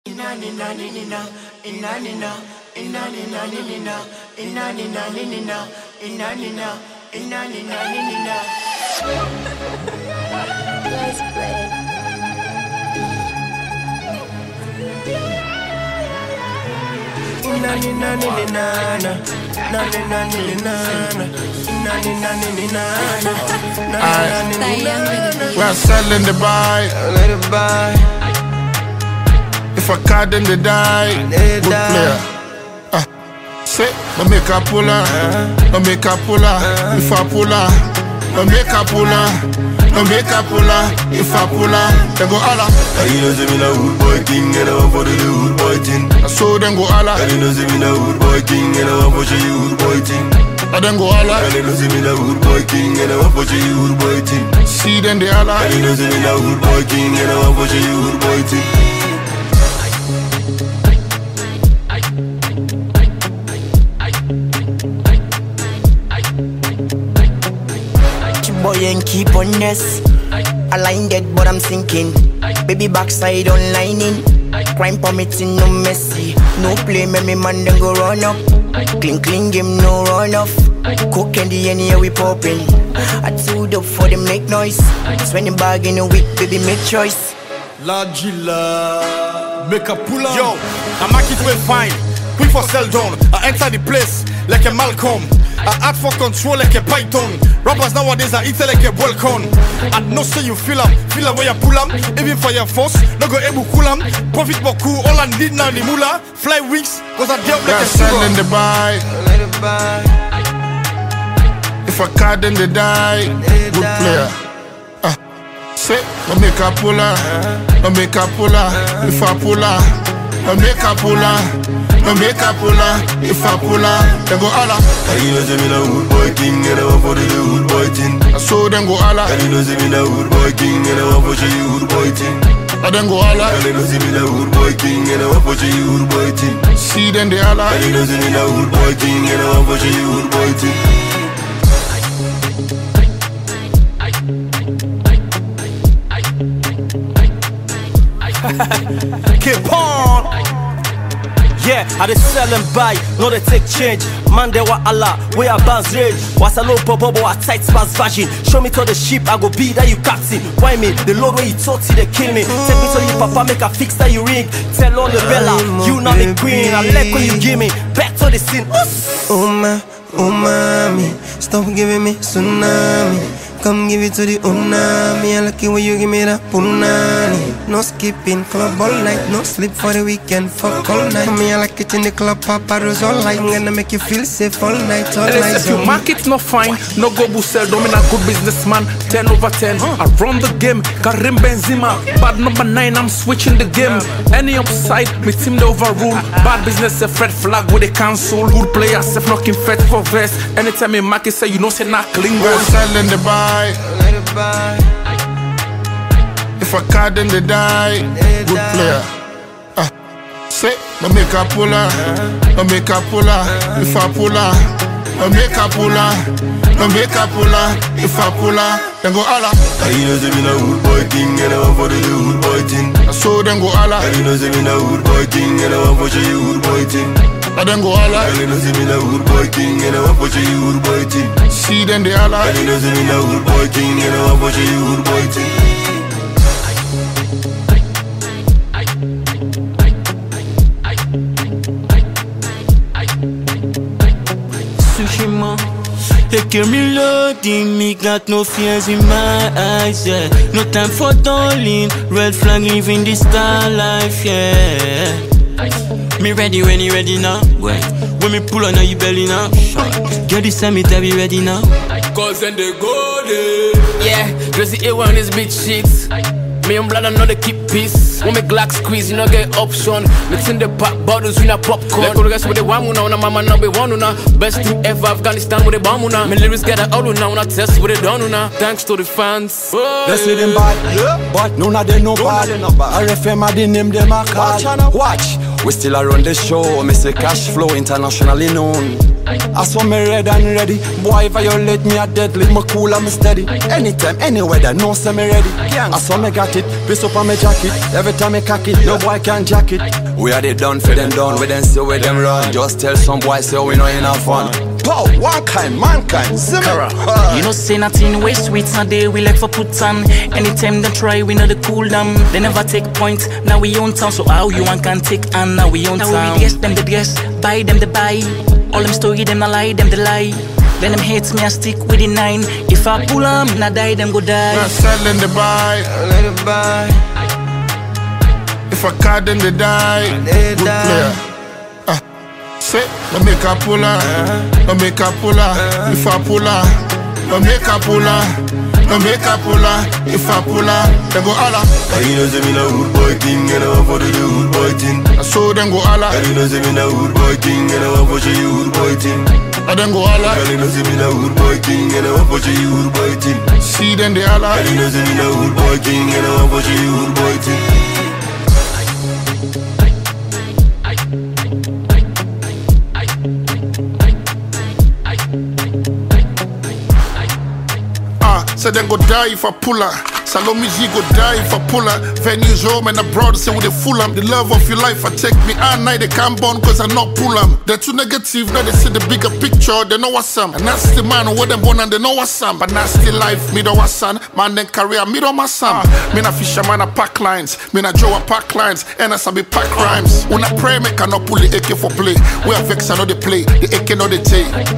We're selling the buy. If I card them, they die. Good player. Say, no make a puller. No make a puller. If I puller, no make a puller. No make a puller. If I puller, then go Allah. You know, say me na wood boy king, and I want for the wood boy thing. So then go Allah. You know, say me na wood boy king, and I want for show you wood boy thing. And then go Allah. You know, say me na wood boy king, and I want for show you wood boy thing. See then the Allah. You know, say me na wood boy king, and I want for show you wood boy thing. Boy and keep on this. I line dead but I'm sinking. Baby backside onlining. Crime permitting no messy. No play me man then go run up. Clean game no run off. Cook candy anywhere we popping. I tooled up for them make noise. When the bag in a week baby make choice. La Gila, make a pull up. Yo, I mark it way fine. Quick for sell down. I enter the place like a Malcolm. I act for control like a Python. Rappers nowadays are eating like a Volcon. And no say you feel 'em where you pull 'em. Even for your force, no go able cool 'em. Profit beaucoup, all I need now the moolah. Fly wings, cause I dealt like We're a selling the buy. If I card them, they die. Good player. Say, no make a puller. No make a puller. If I puller, no make a puller. No make a puller. If I puller, then go Allah. You know, say me na wood boy king, and I want for the wood boy thing. So then go Allah. You know, say me na wood boy king, and I want for show you wood boy thing. And then go Allah. You know, say me na wood boy king, and I want for show you wood boy thing. See then the Allah. You know, say me na wood boy king, and I want for show you wood boy thing. keep on. Yeah, I dey sell and buy, no they take change. Man, they wa Allah, we are bounce rage. Was a low bobo, a tight spas virgin. Show me to the ship, I go be that you captain. Why me? The load where you talk to they kill me. Take me to you, papa, make a fix that you ring. Tell on the bella, you not me queen. I like when you give me back to the scene. Oh my, oh mommy, stop giving me tsunami. Come give it to the unami. I like it when you give me that punani. No skipping, club all night. No sleep for the weekend, fuck all night. Me, I like it in the club, Papa Rose all night. I'm gonna make you feel safe all night, all night. If your market's not fine, no go sell. Don't mean a good businessman. 10 over 10. I run the game, Karim Benzema. Bad number 9, I'm switching the game. Any upside, me team the overrule. Bad business, a red flag with a cancel. Good players, if knocking fed for vest. Anytime in market say you know say not clean. We're selling the buy. If I card them, they die. Good player. Say, no make a puller. No make a puller. If I puller, no make a puller. No make a puller. If I puller, then go Allah. You know, say me na wood boy king, and I want for the wood boy thing. So then go Allah. You know, say me na wood boy king, and I want for show you wood boy thing. And then go Allah. You know, say me na wood boy king, and I want for show you wood boy thing. See then the Allah. You know, say me na wood boy king, and I want for show you wood boy thing. Sushima, they give me loading, me got no fears in my eyes, yeah. No time for darling, red flag living this star life, yeah. Me ready when you ready now. When me pull on you belly now. Get this time, me tell you ready now. Cause then they go there. Yeah, just the A1 is big shit. Me and blood, I know they keep peace. When me Glock squeeze, you know get option. Mix in the pop bottles, we not popcorn. Let go the rest with the one now, mama number one now. Best thing ever, Afghanistan with the bomb now. My lyrics get out now, not test with the done now. Thanks to the fans. They say them bad, but none of them no bad. RFM are the name them a call. Watch, we still around the show. Me say cash flow internationally known. I saw me red and ready. Boy, violate me a deadly. Me cool and me steady. Anytime, any weather, no say me ready. I saw me got it, piss up on me jacket. Every time me cock it, no boy can jack it. We are the done for them done. We then see where them run. Just tell some boy say we know enough fun. Pow, one kind, mankind, zimmer. You know say nothing way sweet, so they we like for put on. Anytime they try, we know the cool them. They never take points, now we own town. So how you want can take and now we own town. Now we guess them the guess, buy them the buy. All them story them a lie, them the lie. Then them hate me, I stick with the 9. If I pull them, nah die, them go die. We're selling the buy. Let it buy. If I card them they die. They Good die. player. Say, I make a puller. I make a puller. If I puller, I make a puller. I make a puller. If I puller, they go Allah. And you know say me na hood boy thing, and I want for the hood boy thing. I saw them go Allah. And you know say me na hood boy thing, and I want for show you hood boy thing. I then go Allah. And you know say me na hood boy thing, and I want for show you hood boy thing. See them they Allah. And you know say me na hood boy thing, and I want for show you hood boy thing. Say then go die if I pull her. Salomiji go die if I pull her. Venues home and abroad say with the full am. The love of your life I take me all night they can't burn cause I not pull am. They're too negative, now they see the bigger picture, they know what's some. And that's the man who them born and they know what's some. But nasty life, me don't what's son. Man then career, me don't my son. Me na fisherman a pack lines. Me na Joe a pack lines. And as I be pack rhymes. When I pray me cannot pull the AK for play. We are vex I know they play. The AK know they take.